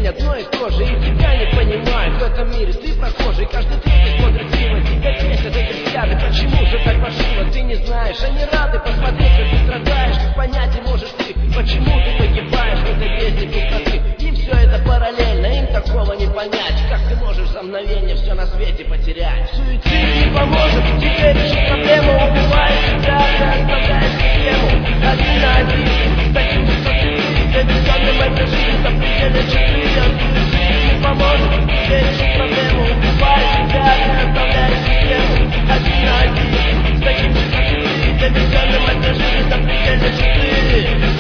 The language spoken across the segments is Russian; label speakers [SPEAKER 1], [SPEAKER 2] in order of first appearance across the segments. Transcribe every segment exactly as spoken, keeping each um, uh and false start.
[SPEAKER 1] одно и то же, и тебя не понимают в этом мире. Ты прохожий, каждый третий смотрит криво, тебя бесят эти взгляды. Почему же так пошиво, ты не знаешь. Они рады посмотреть, как ты страдаешь. Понять не можешь ты, почему ты погибаешь в этой бездне пустоты. Им все это параллельно, им такого не понять. Как ты можешь за мгновение все на свете потерять? Суицид не поможет тебе решить проблему. Убиваешь себя, ты оставляешь систему один на один с таким же, как и ты. Доведенным этой жизни до предела четыре. Суицид не поможет тебе решить проблему. Убиваешь себя, ты оставляешь систему один на один с таким же, как и ты. Доведенным этой жизни до предела четыре.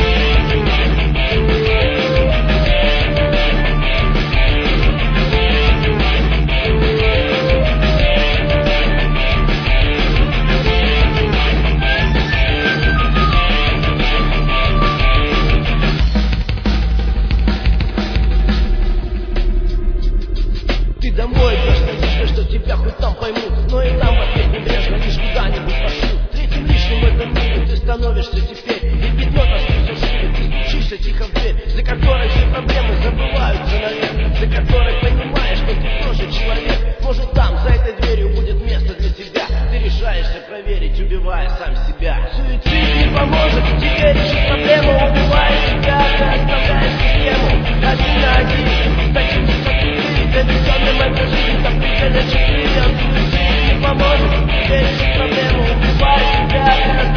[SPEAKER 1] Домой идешь, надеешься, что тебя хоть там поймут, но и там в ответ небрежно лишь куда-нибудь пошлют. Третьим лишним в этом мире ты становишься теперь, и пятно тоски все шире. Ты стучишься тихо в дверь, за которой все проблемы забываются навек, за которой понимаешь, что ты тоже человек. Может, там, за этой дверью будет место для тебя. Ты решаешься проверить, убивая сам себя. Суицид не поможет тебе решить проблему. Убиваешь себя, ты оставляешь систему один на один с таким же, как и ты. Доведенным этой жизни до предела четыре. Суицид не поможет тебе решить проблему. Убиваешь себя, ты